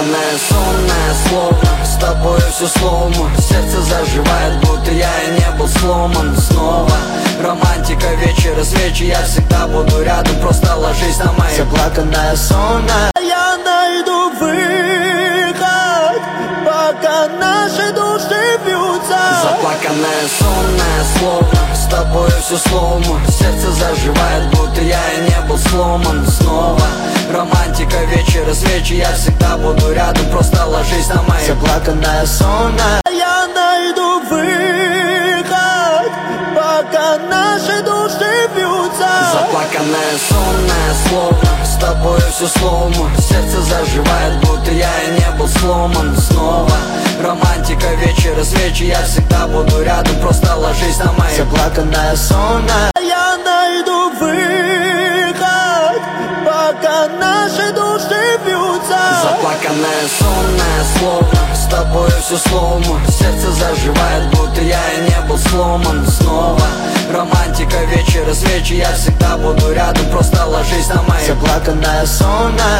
Заплаканное, сонное, словно с тобой все слому. Сердце заживает, будто я и не был сломан. Снова романтика, вечера, свечи. Я всегда буду рядом, просто ложись на мои. Заплаканное, сонное. Я найду выход, пока наши души бьются. Заплаканное, сонное, словно с тобой все слому. Сердце заживает, будто я и не был сломан. Снова романтика, вечера, свечи. Я всегда буду рядом, просто ложись на мои. Заплаканное, сонное. Я найду выход, пока наши души бьются. Заплаканное, сонное, словно с тобой все слому. Сердце заживает, будто я и не был сломан. Снова романтика, вечера, свечи. Я всегда буду рядом, просто ложись на мои. Заплаканное, сонное. Я найду выход, пока наши души бьются. Заплаканное, сонное, словно с тобой все слому. Сердце заживает, будто я и не был сломан. Снова романтика, вечера, свечи. Я всегда буду рядом, просто ложись на мои. Заплаканное, сонное.